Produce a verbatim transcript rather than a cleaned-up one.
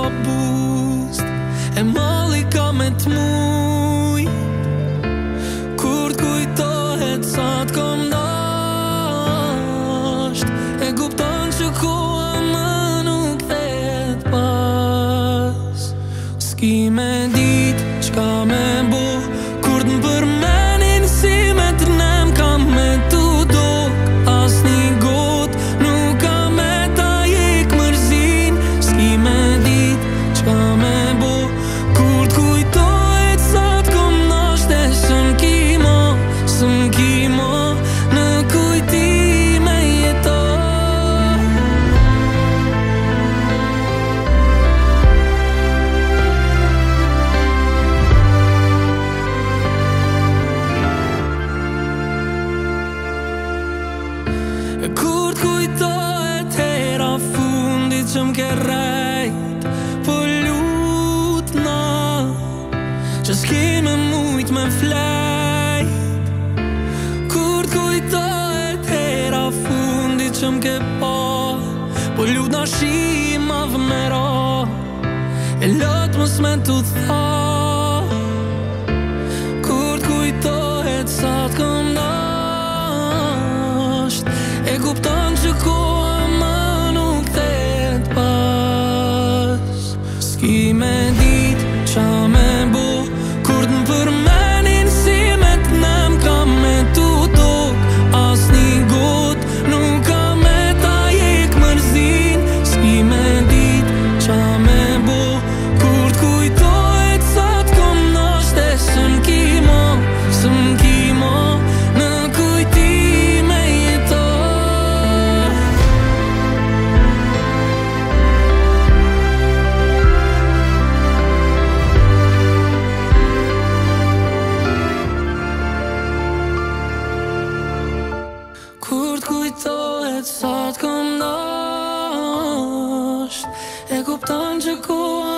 boost e molli ka me t'muj kur t'kujtohet sa t'kom dasht e kupton që koha më nuk thet pas s'ki me dit çka me bo kur t'mpërmenin si me t'rnem kam me t'u dok as një got nuk kam me ta jek mërzin s'ki me dit çka me bo kur t'kujtohet sa t'kom dasht e sëm ki mo sëm ki mo në kujtime jeto e kur t'kujtohet hera fundit që m'ke rejt po lutna që s'ki me mujt me flejt kur t'kujtohet hera fundit që m'ke pa po lutna shi ma vëmero e lot mos me t'u tha kur t'kujtohet sa t'kom dasht e kupton që koha më nuk thet pas s'ki me dit qa me bo kur t'mpërmenin si me t'nem kam me t'u dok as një got nuk kam me ta jek mërzin s'ki me dit qa me bo kur t'kujtohet sa t'kom dasht e sëm ki mo sëm ki mo në kujtime jeto kur t'kujtohet sa t'kom dasht e kupton që koha